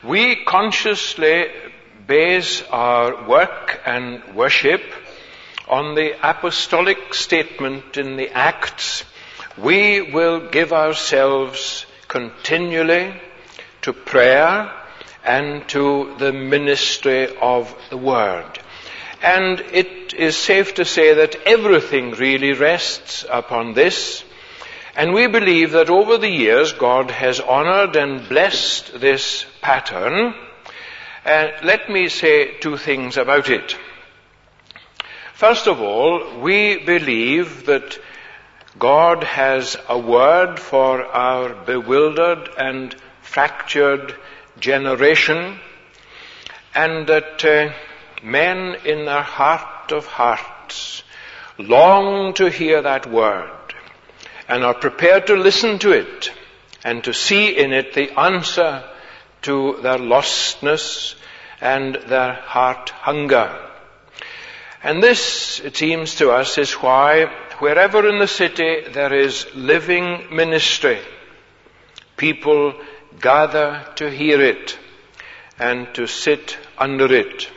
We consciously base our work and worship on the apostolic statement in the Acts. We will give ourselves continually to prayer and to the ministry of the Word. And it is safe to say that everything really rests upon this. And we believe that over the years God has honored and blessed this pattern. Let me say two things about it. First of all, we believe that God has a word for our bewildered and fractured generation, and that men in their heart of hearts long to hear that word and are prepared to listen to it and to see in it the answer to their lostness and their heart hunger. And this, it seems to us, is why wherever in the city there is living ministry, people gather to hear it and to sit under it.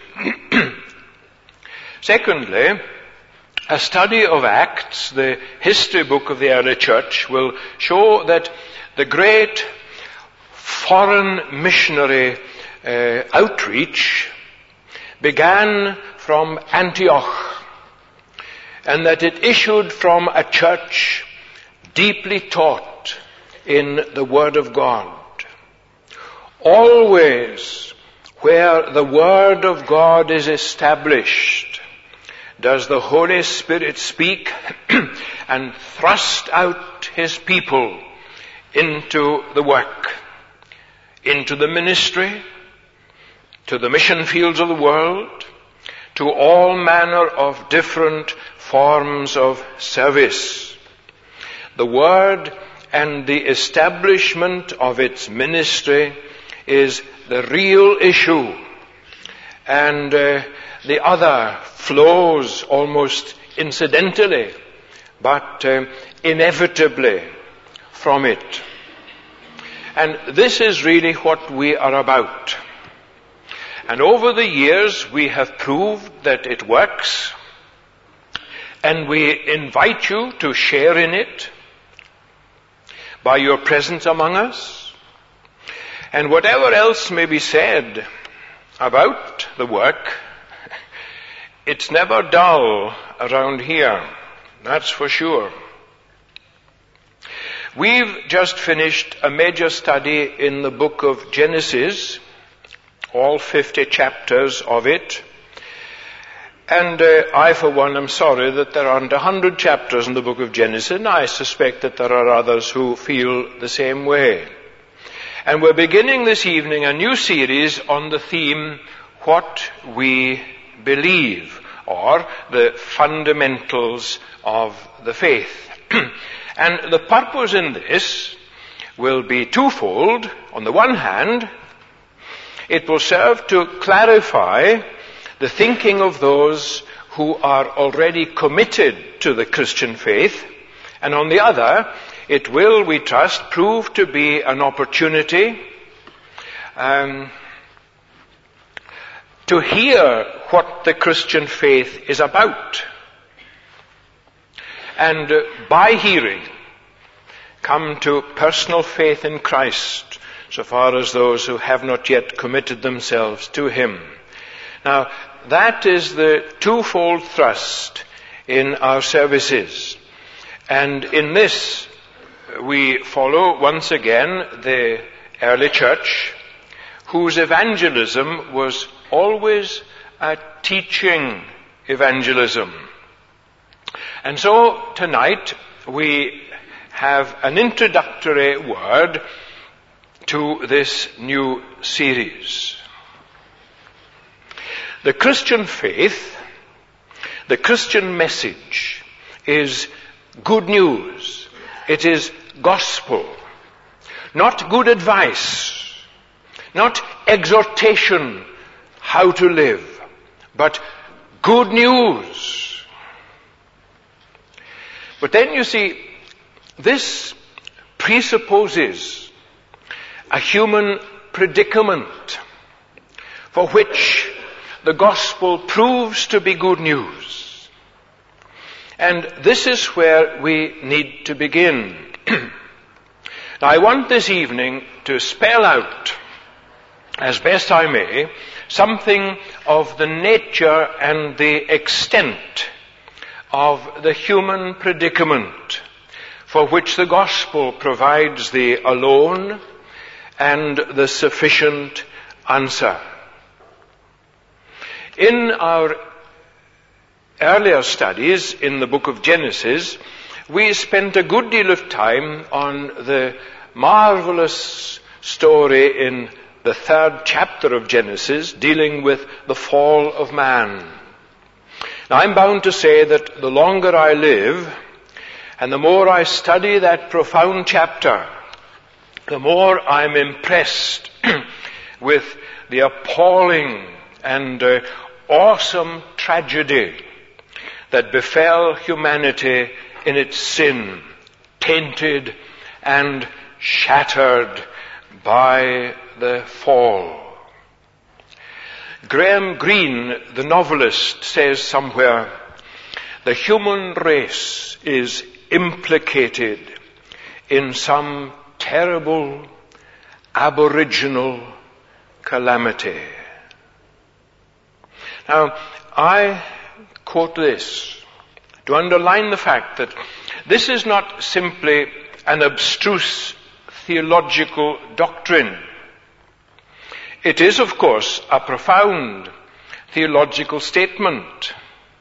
Secondly, a study of Acts, the history book of the early church, will show that the great foreign missionary outreach began from Antioch, and that it issued from a church deeply taught in the Word of God. Always where the Word of God is established, does the Holy Spirit speak and thrust out His people into the work, into the ministry, to the mission fields of the world, to all manner of different forms of service. The Word and the establishment of its ministry is the real issue, and the other flows almost incidentally, but inevitably from it. And this is really what we are about. And over the years we have proved that it works, and we invite you to share in it by your presence among us. And whatever else may be said about the work, it's never dull around here, that's for sure. We've just finished a major study in the book of Genesis, all 50 chapters of it. And I, for one, am sorry that there aren't 100 chapters in the book of Genesis, and I suspect that there are others who feel the same way. And we're beginning this evening a new series on the theme, What We Believe, or the fundamentals of the faith. And the purpose in this will be twofold. On the one hand, it will serve to clarify the thinking of those who are already committed to the Christian faith, and on the other, it will, we trust, prove to be an opportunity to hear what the Christian faith is about, and by hearing come to personal faith in Christ, so far as those who have not yet committed themselves to Him. Now, that is the twofold thrust in our services. And in this, we follow once again the early church, whose evangelism was always a teaching evangelism. And so tonight we have an introductory word to this new series. The Christian faith, the Christian message, is good news. It is gospel. Not good advice, not exhortation how to live, but good news. But then you see, this presupposes a human predicament for which the gospel proves to be good news. And this is where we need to begin. Now, I want this evening to spell out, as best I may, something of the nature and the extent of the human predicament for which the gospel provides the alone and the sufficient answer. In our earlier studies in the book of Genesis, we spent a good deal of time on the marvelous story in the 3rd chapter of Genesis dealing with the fall of man. Now, I'm bound to say that the longer I live and the more I study that profound chapter, the more I'm impressed with the appalling and awesome tragedy that befell humanity in its sin, tainted and shattered by the fall. Graham Greene, the novelist, says somewhere, the human race is implicated in some terrible aboriginal calamity. Now, I quote this to underline the fact that this is not simply an abstruse theological doctrine. It is, of course, a profound theological statement.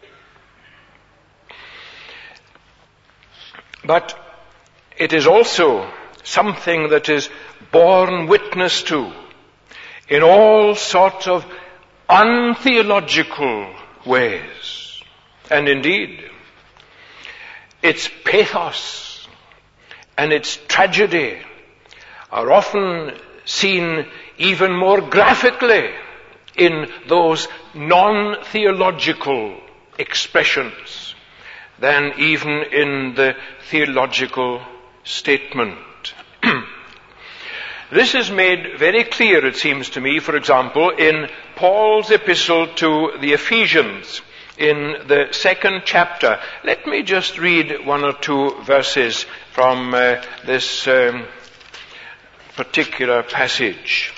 But it is also something that is borne witness to in all sorts of untheological ways. And indeed, its pathos and its tragedy are often seen even more graphically in those non-theological expressions than even in the theological statement. This is made very clear, it seems to me, for example, in Paul's epistle to the Ephesians in the 2nd chapter. Let me just read one or two verses from this particular passage.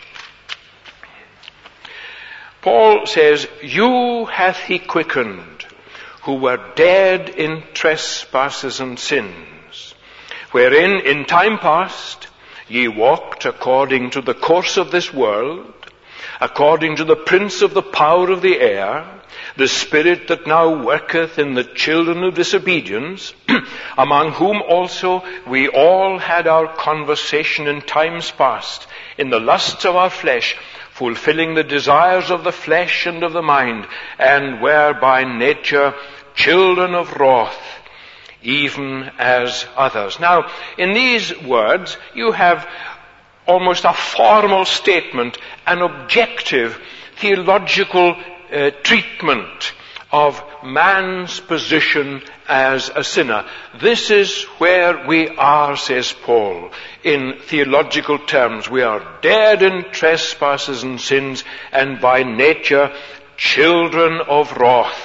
Paul says, "You hath he quickened, who were dead in trespasses and sins, wherein in time past ye walked according to the course of this world, according to the prince of the power of the air, the spirit that now worketh in the children of disobedience, among whom also we all had our conversation in times past, in the lusts of our flesh, fulfilling the desires of the flesh and of the mind, and were by nature children of wrath, even as others." Now, in these words, you have almost a formal statement, an objective theological treatment of man's position as a sinner. This is where we are, says Paul, in theological terms. We are dead in trespasses and sins, and by nature children of wrath.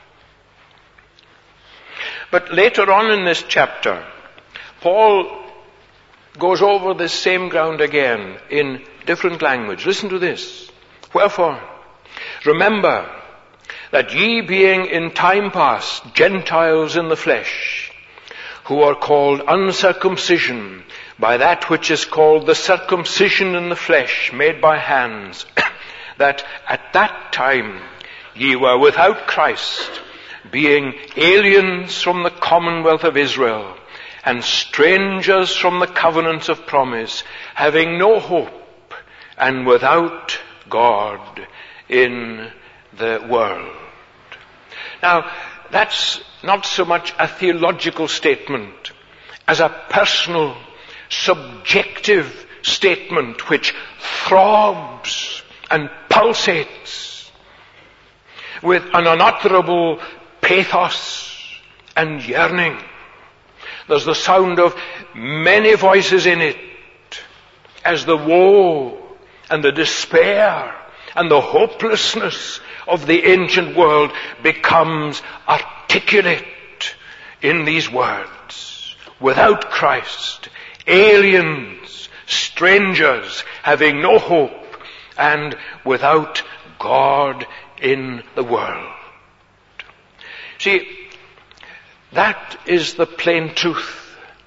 But later on in this chapter, Paul goes over this same ground again in different language. Listen to this. "Wherefore, remember that ye being in time past Gentiles in the flesh, who are called uncircumcision by that which is called the circumcision in the flesh made by hands, that at that time ye were without Christ, being aliens from the commonwealth of Israel, and strangers from the covenants of promise, having no hope, and without God in the world." Now, that's not so much a theological statement as a personal, subjective statement which throbs and pulsates with an unutterable pathos and yearning. There's the sound of many voices in it as the woe and the despair and the hopelessness of the ancient world becomes articulate in these words. Without Christ, aliens, strangers, having no hope, and without God in the world. See, that is the plain truth.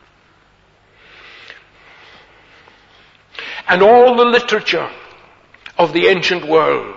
And all the literature of the ancient world,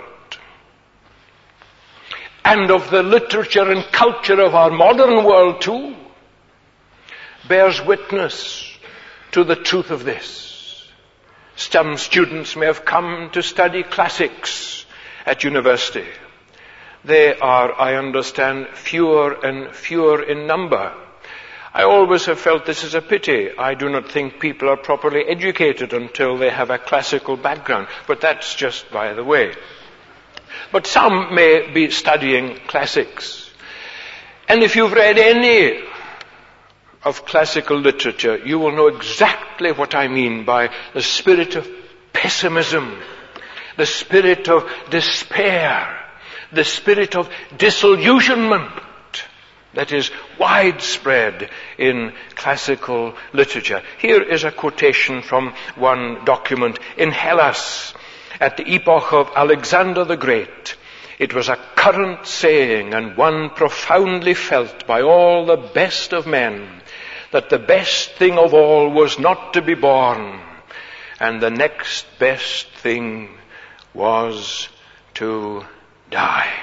and of the literature and culture of our modern world too, bears witness to the truth of this. Some students may have come to study classics at university. They are, I understand, fewer and fewer in number. I always have felt this is a pity. I do not think people are properly educated until they have a classical background, but that's just by the way. But some may be studying classics. And if you've read any of classical literature, you will know exactly what I mean by the spirit of pessimism, the spirit of despair, the spirit of disillusionment that is widespread in classical literature. Here is a quotation from one document. In Hellas, at the epoch of Alexander the Great, it was a current saying, and one profoundly felt by all the best of men, that the best thing of all was not to be born, and the next best thing was to die.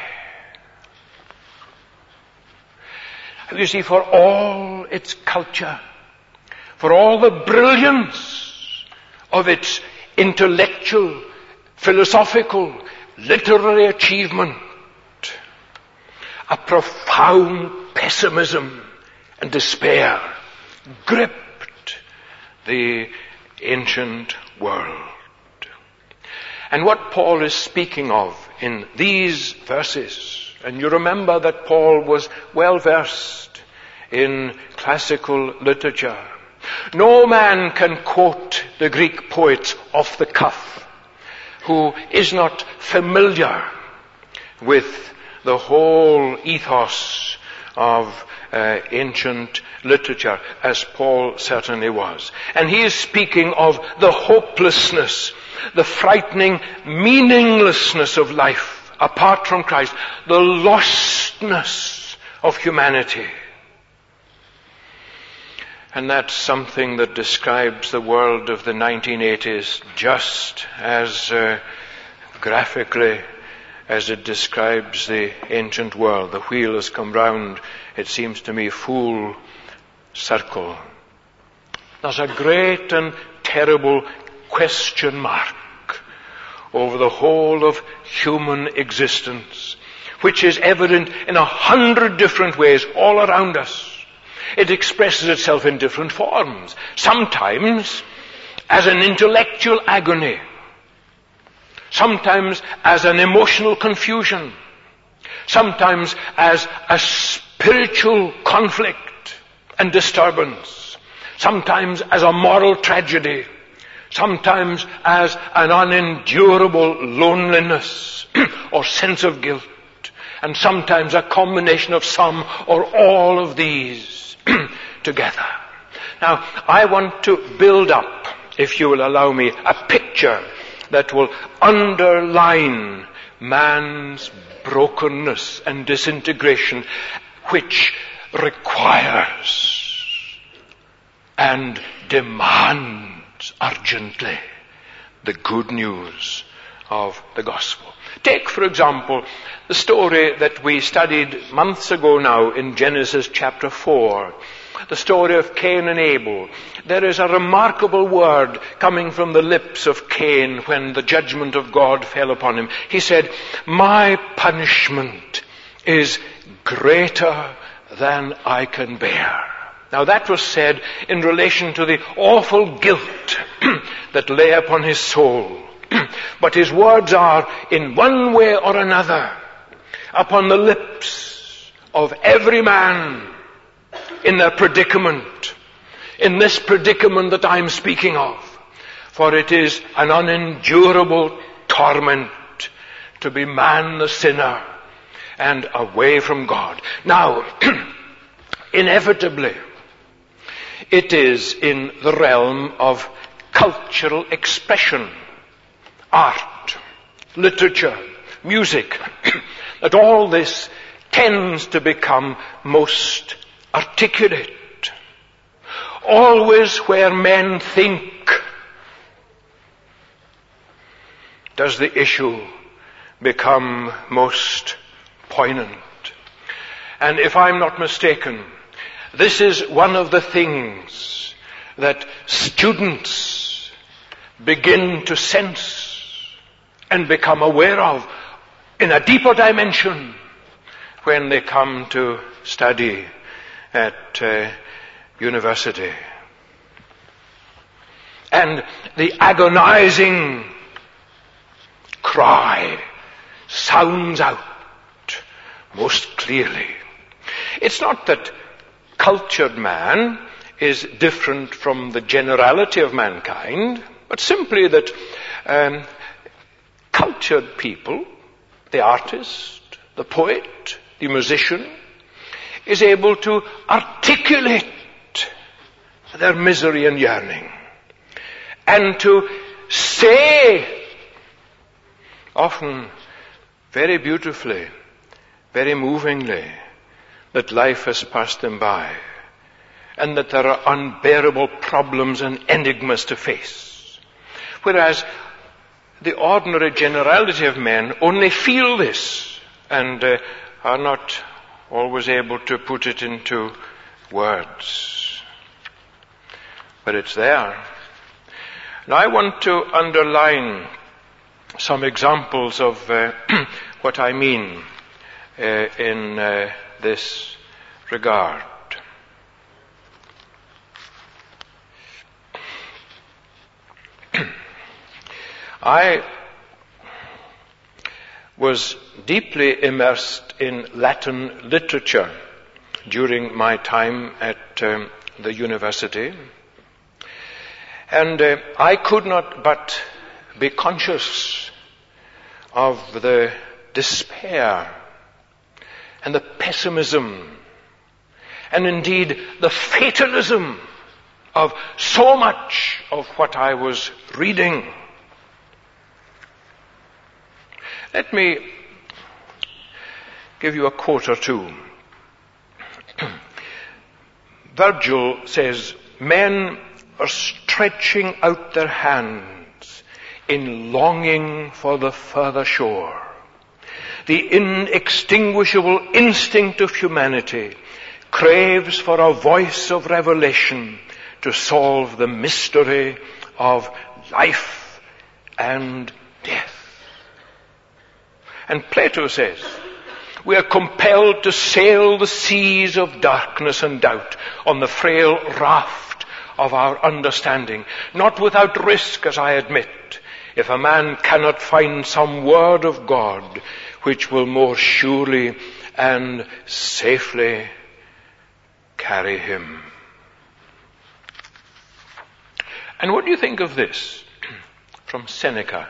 You see, for all its culture, for all the brilliance of its intellectual, philosophical, literary achievement, a profound pessimism and despair gripped the ancient world. And what Paul is speaking of in these verses, and you remember that Paul was well versed in classical literature. No man can quote the Greek poets off the cuff who is not familiar with the whole ethos of ancient literature, as Paul certainly was. And he is speaking of the hopelessness, the frightening meaninglessness of life apart from Christ, the lostness of humanity. And that's something that describes the world of the 1980s just as graphically as it describes the ancient world. The wheel has come round, it seems to me, full circle. There's a great and terrible question mark over the whole of human existence, which is evident in 100 different ways all around us. It expresses itself in different forms, sometimes as an intellectual agony, sometimes as an emotional confusion, sometimes as a spiritual conflict and disturbance, sometimes as a moral tragedy, sometimes as an unendurable loneliness or sense of guilt, and sometimes a combination of some or all of these together. Now, I want to build up, if you will allow me, a picture that will underline man's brokenness and disintegration, which requires and demands urgently the good news of the gospel. Take, for example, the story that we studied months ago now in Genesis chapter 4, the story of Cain and Abel. There is a remarkable word coming from the lips of Cain when the judgment of God fell upon him. He said, "My punishment is greater than I can bear." Now that was said in relation to the awful guilt that lay upon his soul. But his words are, in one way or another, upon the lips of every man in their predicament, in this predicament that I'm speaking of. For it is an unendurable torment to be man the sinner and away from God. Now, inevitably, it is in the realm of cultural expression, art, literature, music, that all this tends to become most articulate. Always where men think does the issue become most poignant. And if I'm not mistaken, this is one of the things that students begin to sense and become aware of in a deeper dimension when they come to study at university. And the agonizing cry sounds out most clearly. It's not that cultured man is different from the generality of mankind, but simply that cultured people, the artist, the poet, the musician, is able to articulate their misery and yearning, and to say, often very beautifully, very movingly, that life has passed them by, and that there are unbearable problems and enigmas to face. Whereas the ordinary generality of men only feel this and are not always able to put it into words. But it's there. Now I want to underline some examples of what I mean in this regard. I was deeply immersed in Latin literature during my time at the university, and I could not but be conscious of the despair and the pessimism and indeed the fatalism of so much of what I was reading. Let me give you a quote or two. Virgil says, "Men are stretching out their hands in longing for the further shore. The inextinguishable instinct of humanity craves for a voice of revelation to solve the mystery of life and death." And Plato says, "We are compelled to sail the seas of darkness and doubt on the frail raft of our understanding, not without risk, as I admit, if a man cannot find some word of God which will more surely and safely carry him." And what do you think of this from Seneca?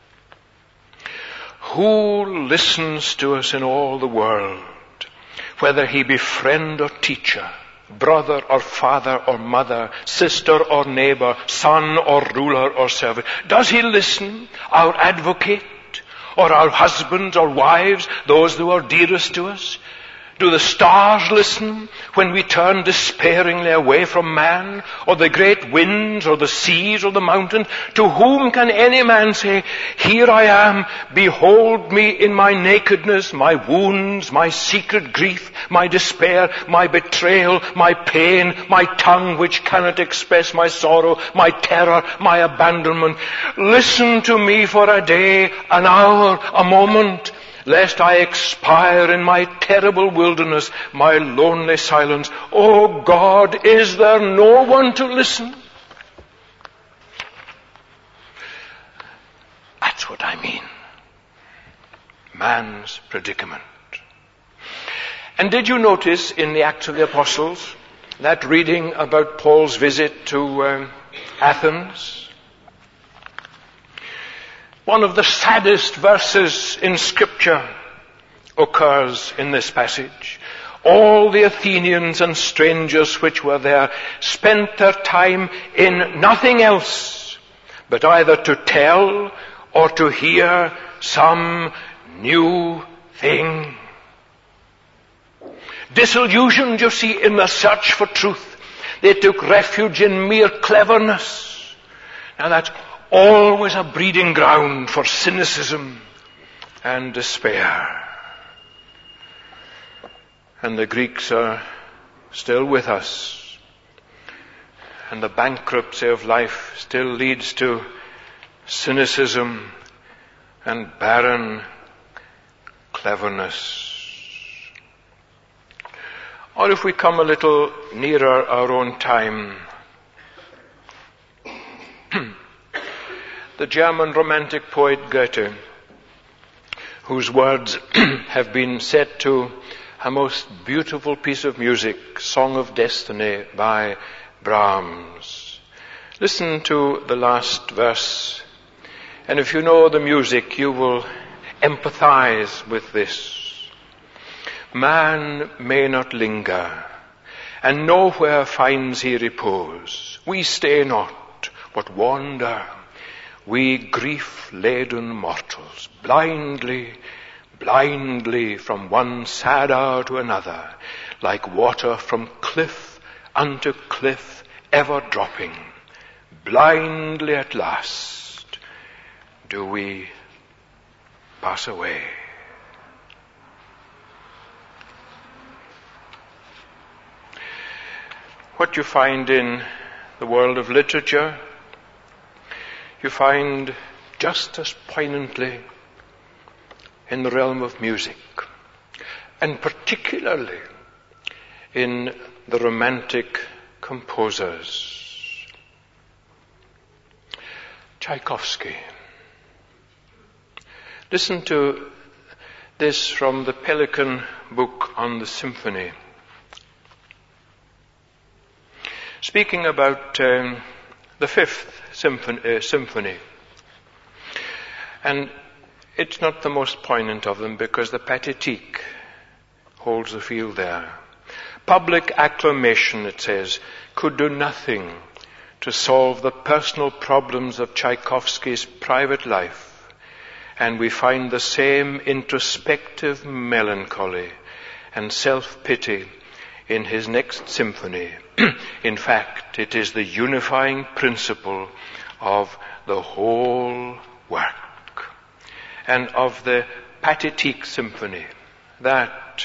"Who listens to us in all the world, whether he be friend or teacher, brother or father or mother, sister or neighbor, son or ruler or servant? Does he listen, our advocate, or our husbands or wives, those who are dearest to us? Do the stars listen when we turn despairingly away from man, or the great winds, or the seas, or the mountains? To whom can any man say, 'Here I am, behold me in my nakedness, my wounds, my secret grief, my despair, my betrayal, my pain, my tongue which cannot express my sorrow, my terror, my abandonment? Listen to me for a day, an hour, a moment, lest I expire in my terrible wilderness, my lonely silence. Oh God, is there no one to listen?'" That's what I mean. Man's predicament. And did you notice in the Acts of the Apostles that reading about Paul's visit to Athens? One of the saddest verses in Scripture occurs in this passage. All the Athenians and strangers which were there spent their time in nothing else but either to tell or to hear some new thing. Disillusioned, you see, in their search for truth, they took refuge in mere cleverness. Now that's always a breeding ground for cynicism and despair. And the Greeks are still with us. And the bankruptcy of life still leads to cynicism and barren cleverness. Or if we come a little nearer our own time, the German romantic poet Goethe, whose words have been set to a most beautiful piece of music, Song of Destiny by Brahms. Listen to the last verse, and if you know the music, you will empathize with this. Man may not linger, and nowhere finds he repose. We stay not, but wander, we grief-laden mortals, blindly from one sad hour to another, like water from cliff unto cliff, ever dropping. Blindly at last do we pass away. What you find in the world of literature, you find just as poignantly in the realm of music, and particularly in the romantic composers. Tchaikovsky. Listen to this from the Pelikan book on the symphony. Speaking about the fifth symphony. And it's not the most poignant of them because the Pathetique holds the field there. Public acclamation, it says, could do nothing to solve the personal problems of Tchaikovsky's private life. And we find the same introspective melancholy and self-pity in his next symphony. In fact, it is the unifying principle of the whole work. And of the Pathetique symphony, that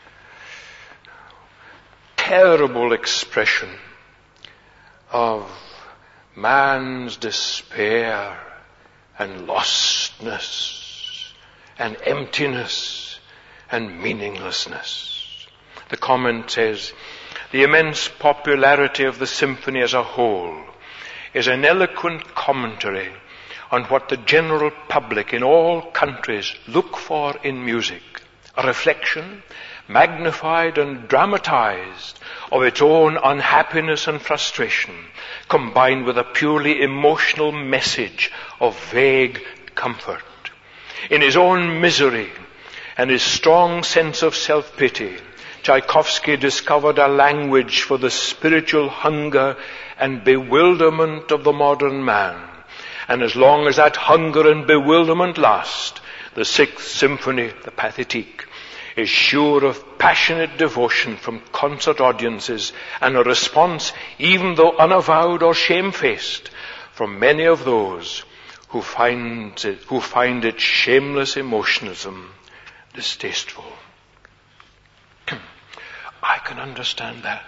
terrible expression of man's despair and lostness and emptiness and meaninglessness. The comment says, the immense popularity of the symphony as a whole is an eloquent commentary on what the general public in all countries look for in music, a reflection, magnified and dramatized, of its own unhappiness and frustration, combined with a purely emotional message of vague comfort. In his own misery and his strong sense of self-pity, Tchaikovsky discovered a language for the spiritual hunger and bewilderment of the modern man. And as long as that hunger and bewilderment last, the Sixth Symphony, the Pathetique, is sure of passionate devotion from concert audiences and a response, even though unavowed or shamefaced, from many of those who find its shameless emotionalism distasteful. I can understand that.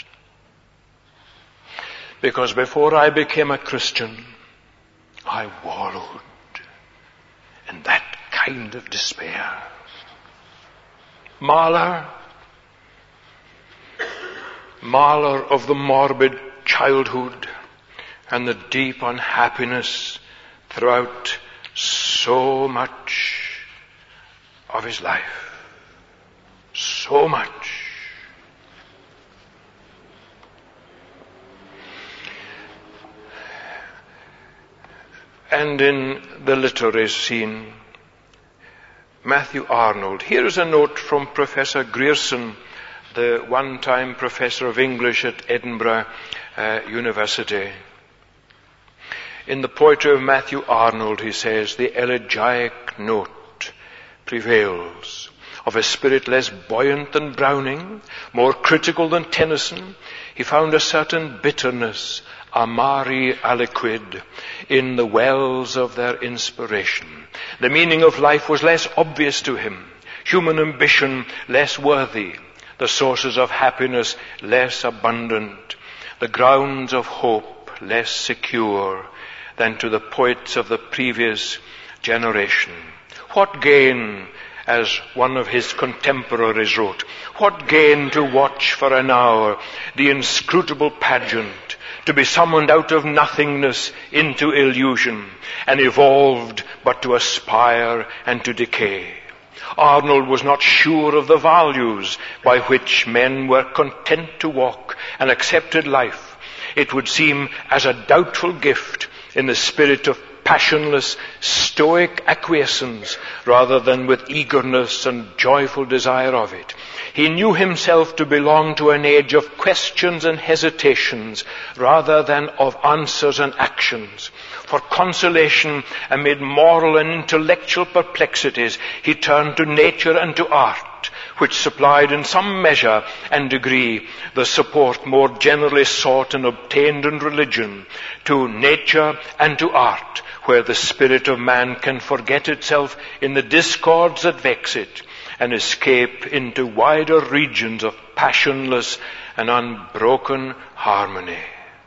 Because before I became a Christian, I wallowed in that kind of despair. Mahler of the morbid childhood and the deep unhappiness throughout so much of his life. So much. And in the literary scene, Matthew Arnold. Here is a note from Professor Grierson, the one-time professor of English at Edinburgh University. In the poetry of Matthew Arnold, he says, the elegiac note prevails. Of a spirit less buoyant than Browning, more critical than Tennyson, he found a certain bitterness, amari aliquid, in the wells of their inspiration. The meaning of life was less obvious to him, human ambition less worthy, the sources of happiness less abundant, the grounds of hope less secure than to the poets of the previous generation. What gain, as one of his contemporaries wrote, what gain to watch for an hour the inscrutable pageant, to be summoned out of nothingness into illusion, and evolved but to aspire and to decay. Arnold was not sure of the values by which men were content to walk and accepted life. It would seem as a doubtful gift in the spirit of passionless, stoic acquiescence rather than with eagerness and joyful desire of it. He knew himself to belong to an age of questions and hesitations rather than of answers and actions. For consolation amid moral and intellectual perplexities, he turned to nature and to art, which supplied in some measure and degree the support more generally sought and obtained in religion, to nature and to art, where the spirit of man can forget itself in the discords that vex it and escape into wider regions of passionless and unbroken harmony.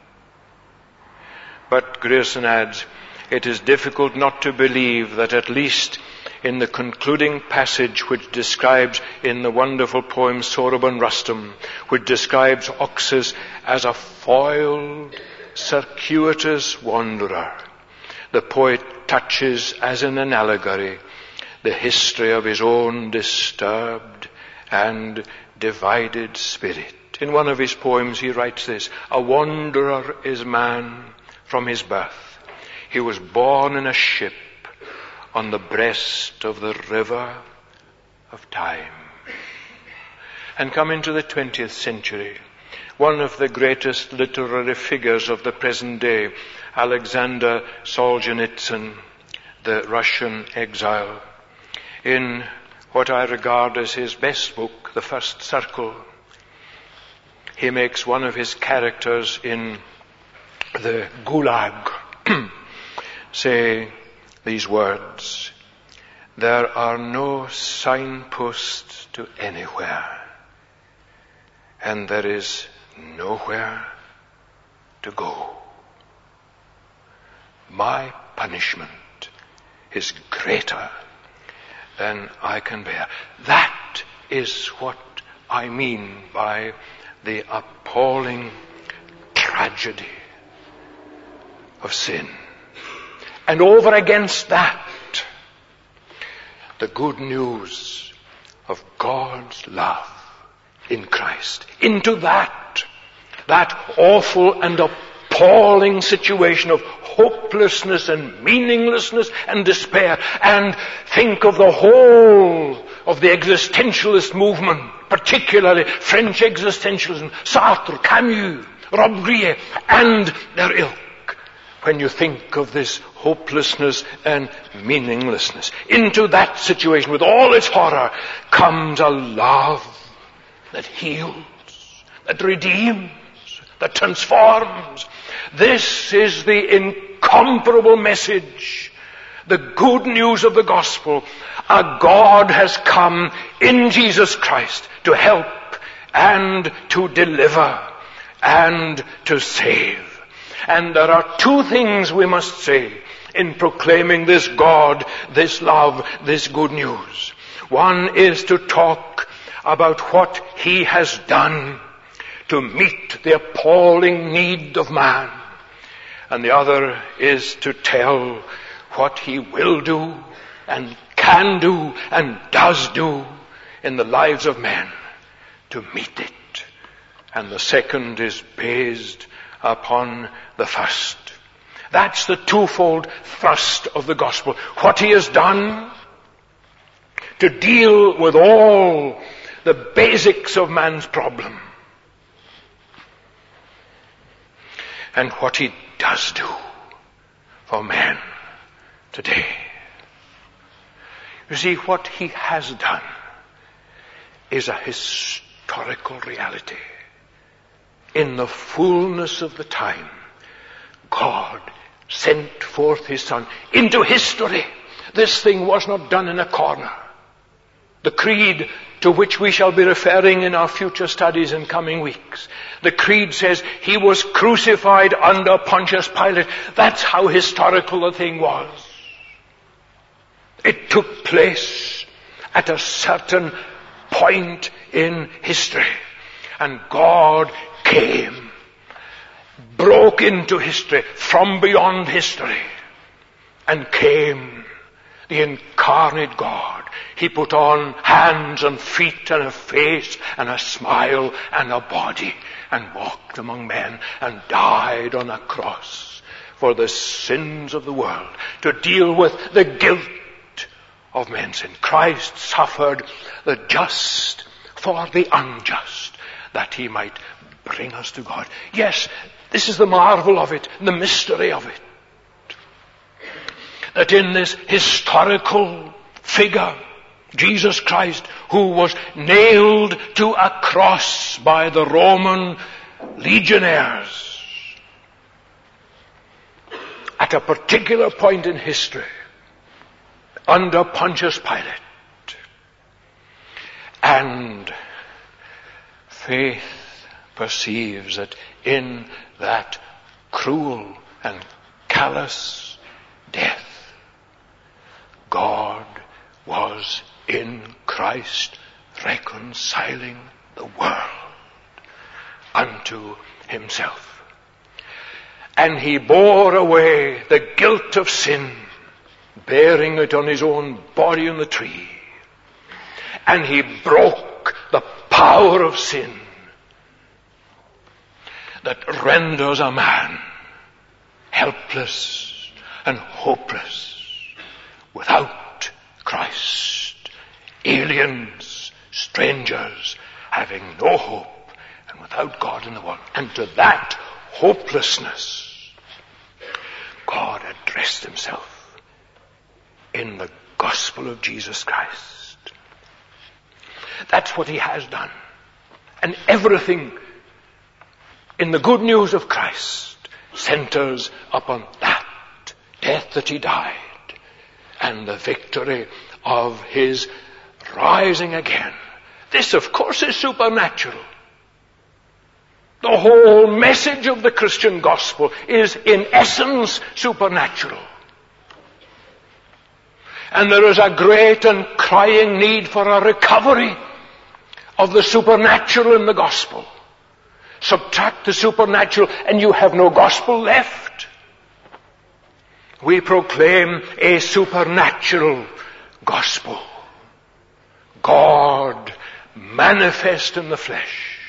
But Grierson adds, it is difficult not to believe that at least in the concluding passage which describes in the wonderful poem Sorban Rustum, which describes Oxus as a foiled, circuitous wanderer, the poet touches, as in an allegory, the history of his own disturbed and divided spirit. In one of his poems he writes this, a wanderer is man from his birth. He was born in a ship on the breast of the river of time. And come into the 20th century, one of the greatest literary figures of the present day, Alexander Solzhenitsyn, the Russian exile, in what I regard as his best book, The First Circle, he makes one of his characters in the Gulag say these words, there are no signposts to anywhere, and there is nowhere to go. My punishment is greater than I can bear. That is what I mean by the appalling tragedy of sin. And over against that, the good news of God's love in Christ. Into that awful and appalling situation of hopelessness and meaninglessness and despair. And think of the whole of the existentialist movement, particularly French existentialism, Sartre, Camus, Robbe-Grillet, and their ilk. When you think of this hopelessness and meaninglessness, into that situation with all its horror comes a love that heals, that redeems, that transforms. This is the incomparable message, the good news of the gospel. A God has come in Jesus Christ to help and to deliver and to save. And there are two things we must say in proclaiming this God, this love, this good news. One is to talk about what He has done to meet the appalling need of man. And the other is to tell what He will do and can do and does do in the lives of men to meet it. And the second is based upon the first. That's the twofold thrust of the gospel. What he has done to deal with all the basics of man's problem, and what he does do for man today. You see, what he has done is a historical reality. In the fullness of the time, God sent forth his Son into history. This thing was not done in a corner. The creed to which we shall be referring in our future studies in coming weeks, the creed says he was crucified under Pontius Pilate. That's how historical the thing was. It took place at a certain point in history. And God came, broke into history from beyond history, and came, the incarnate God. He put on hands and feet and a face and a smile and a body and walked among men and died on a cross for the sins of the world, to deal with the guilt of men's sin. Christ suffered the just for the unjust, that he might bring us to God. Yes, this is the marvel of it, the mystery of it. That in this historical figure, Jesus Christ, who was nailed to a cross by the Roman legionnaires at a particular point in history, under Pontius Pilate, and faith perceives that in that cruel and callous death, God was in Christ reconciling the world unto himself. And he bore away the guilt of sin, bearing it on his own body on the tree. And he broke the power of sin that renders a man helpless and hopeless without Christ. Aliens, strangers, having no hope and without God in the world. And to that hopelessness, God addressed himself in the gospel of Jesus Christ. That's what he has done. And everything in the good news of Christ centers upon that death that he died and the victory of his rising again. This, of course, is supernatural. The whole message of the Christian gospel is, in essence, supernatural. And there is a great and crying need for a recovery of the supernatural in the gospel. Subtract the supernatural and you have no gospel left. We proclaim a supernatural gospel. God manifest in the flesh,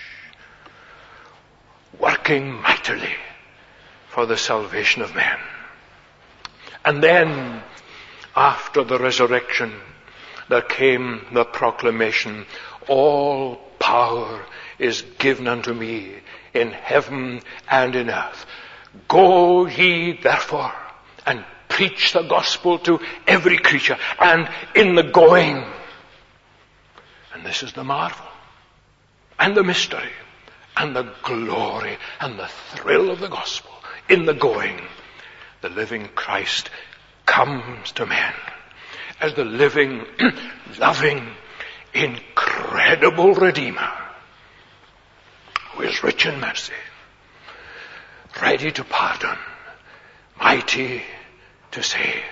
working mightily for the salvation of men. And then, after the resurrection, there came the proclamation, all power is given unto me in heaven and in earth. Go ye therefore and preach the gospel to every creature. And in the going, and this is the marvel and the mystery and the glory and the thrill of the gospel, in the going, the living Christ comes to men as the living, loving, incredible Redeemer, who is rich in mercy, ready to pardon, mighty to save.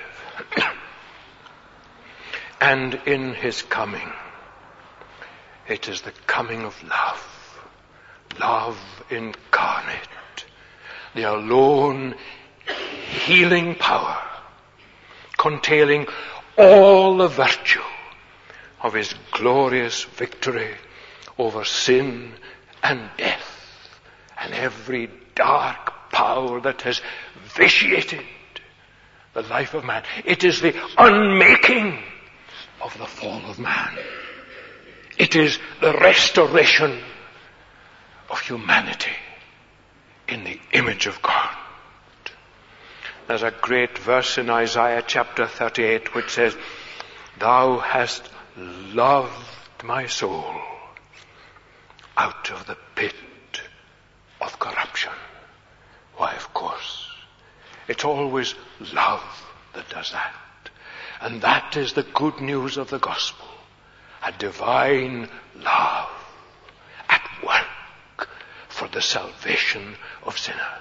And in his coming, it is the coming of love, love incarnate, the alone healing power, containing all the virtue of his glorious victory over sin and death and every dark power that has vitiated the life of man. It is the unmaking of the fall of man. It is the restoration of humanity in the image of God. There's a great verse in Isaiah chapter 38 which says, "Thou hast loved my soul out of the pit of corruption." Why, of course, it's always love that does that. And that is the good news of the gospel. A divine love at work for the salvation of sinners.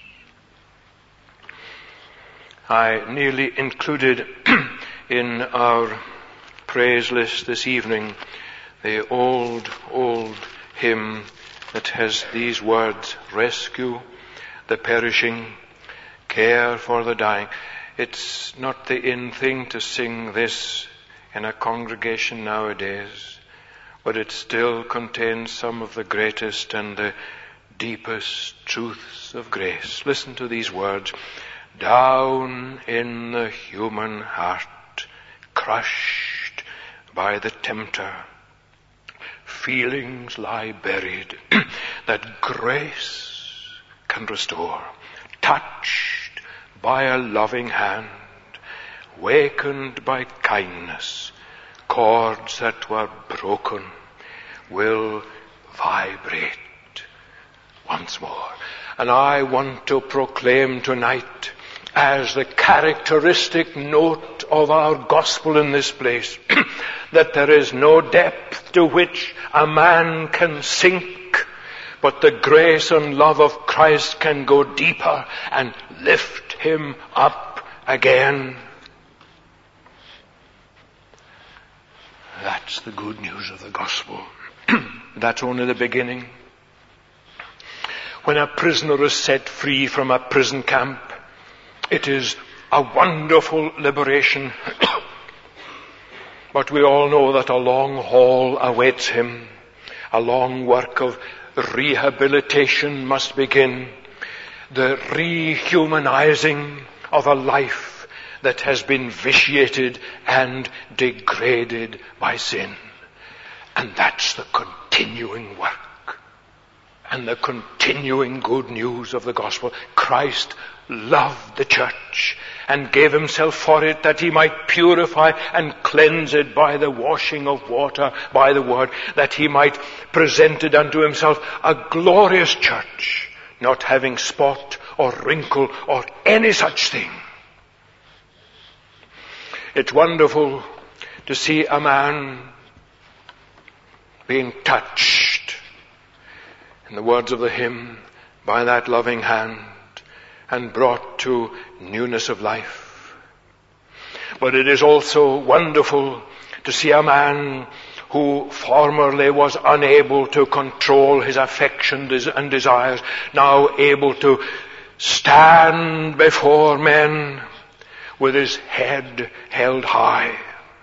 I nearly included in our praise list this evening the old hymn that has these words: rescue the perishing, care for the dying. It's not the in thing to sing this in a congregation nowadays, but it still contains some of the greatest and the deepest truths of grace. Listen to these words. Down in the human heart, crushed by the tempter, feelings lie buried that grace can restore. Touched by a loving hand, wakened by kindness, chords that were broken will vibrate once more. And I want to proclaim tonight, as the characteristic note of our gospel in this place, that there is no depth to which a man can sink, but the grace and love of Christ can go deeper and lift him up again. That's the good news of the gospel. That's only the beginning. When a prisoner is set free from a prison camp, it is a wonderful liberation. But we all know that a long haul awaits him. A long work of rehabilitation must begin. The rehumanizing of a life that has been vitiated and degraded by sin. And that's the continuing work and the continuing good news of the gospel. Christ loved the church and gave himself for it, that he might purify and cleanse it by the washing of water, by the word, that he might present it unto himself a glorious church, not having spot or wrinkle or any such thing. It's wonderful to see a man being touched, in the words of the hymn, by that loving hand and brought to newness of life. But it is also wonderful to see a man who formerly was unable to control his affections and desires, now able to stand before men with his head held high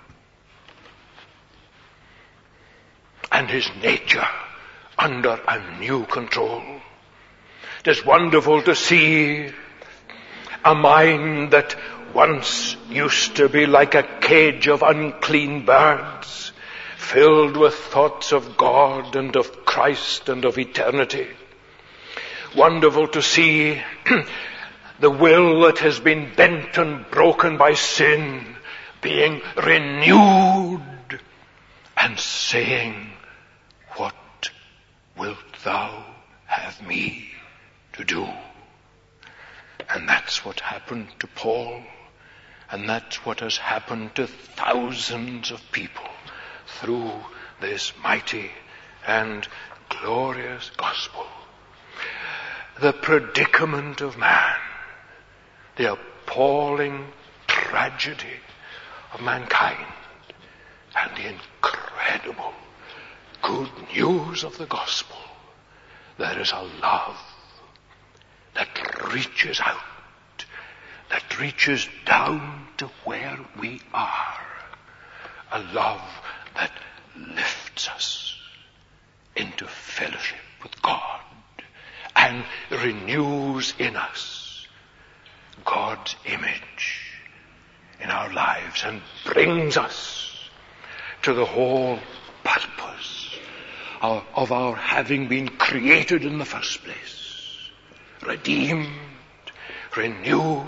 and his nature under a new control. It is wonderful to see a mind that once used to be like a cage of unclean birds, filled with thoughts of God and of Christ and of eternity. Wonderful to see the will that has been bent and broken by sin being renewed and saying, "What wilt thou have me to do?" And that's what happened to Paul, and that's what has happened to thousands of people through this mighty and glorious gospel. The predicament of man, the appalling tragedy of mankind, and the incredible good news of the gospel. There is a love that reaches out, that reaches down to where we are. A love that lifts us into fellowship with God and renews in us God's image in our lives and brings us to the whole purpose of our having been created in the first place. Redeemed, renewed,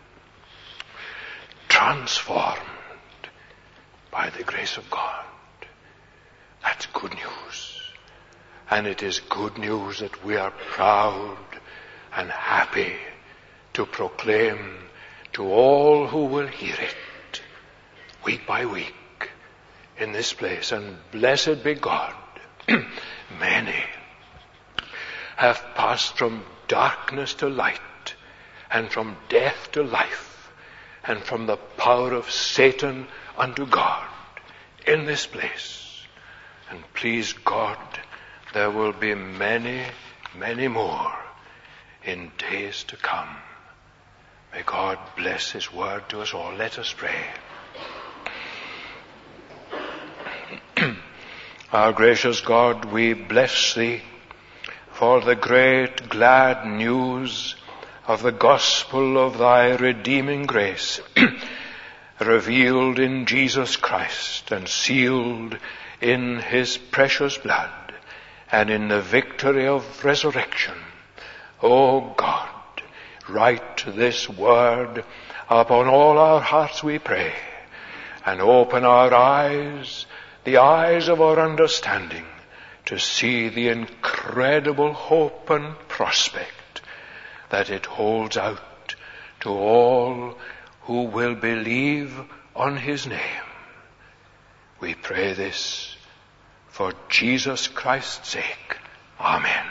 transformed by the grace of God. That's good news. And it is good news that we are proud and happy to proclaim to all who will hear it, week by week, in this place. And blessed be God, many have passed from darkness to light, and from death to life, and from the power of Satan unto God in this place. And please God, there will be many, many more in days to come. May God bless His word to us all. Let us pray. Our gracious God, we bless Thee for the great glad news of the gospel of Thy redeeming grace, revealed in Jesus Christ and sealed in His precious blood and in the victory of resurrection. O God, write this word upon all our hearts, we pray, and open our eyes, the eyes of our understanding, to see the incredible hope and prospect that it holds out to all who will believe on His name. We pray this for Jesus Christ's sake. Amen.